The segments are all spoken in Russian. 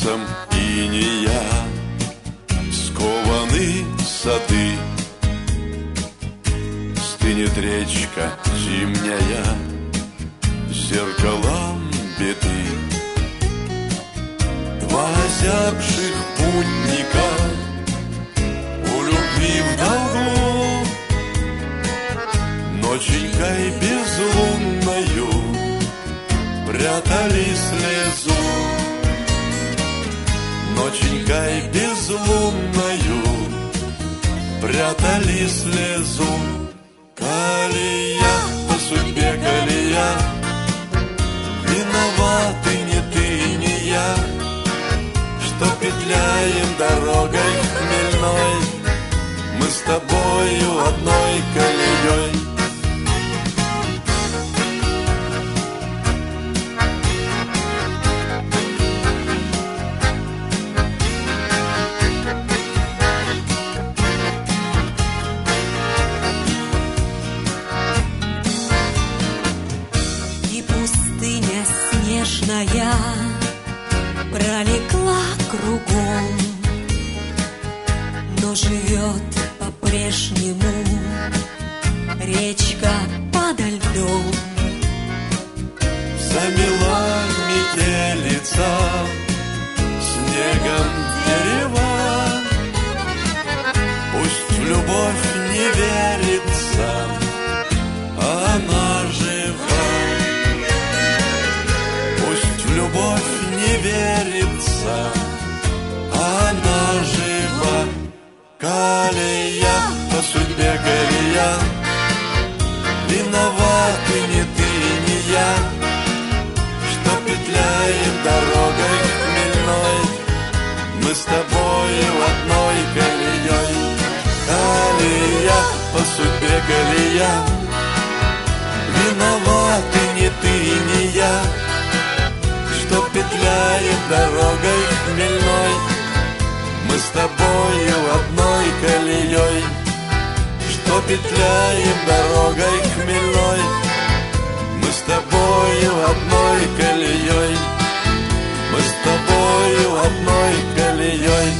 сердцем иния скованы сады. Стынет речка зимняя зеркалом беды. Два озябших путника у любви в долгу ноченькой безлунною прятали слезу. Ноченькой безлунною прятали слезу. Колея, по судьбе колея, виноваты ни ты, ни я, что петляем дорогой хмельной, мы с тобою одной колеей. Пролегла кругом, но живет по-прежнему речка подо льдом. Замела метелица снегом дерева, пусть в любовь не верится, она жива. Пусть в любовь не верится, она жива. Колея, по судьбе колея, виноваты ни ты, ни я, что петляем дорогой хмельной, мы с тобою одной колеей. Колея, по судьбе колея, виноваты ни ты, ни я, что петляем дорогой хмельной, мы с тобою одной колеей. Что петляем дорогой хмельной, мы с тобою одной колеей, мы с тобою одной колеей.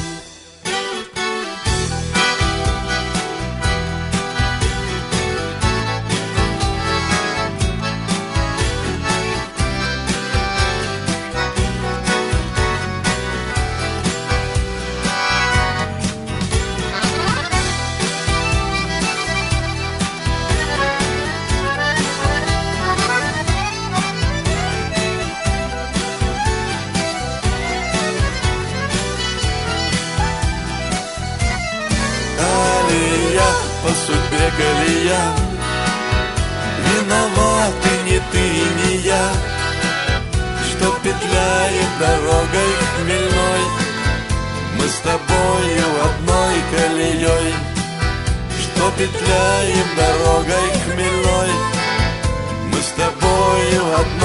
По судьбе колея, виноваты ни ты, ни я, что петляем дорогой хмельной, мы с тобою одной колеей. Что петляем дорогой хмельной, мы с тобою одной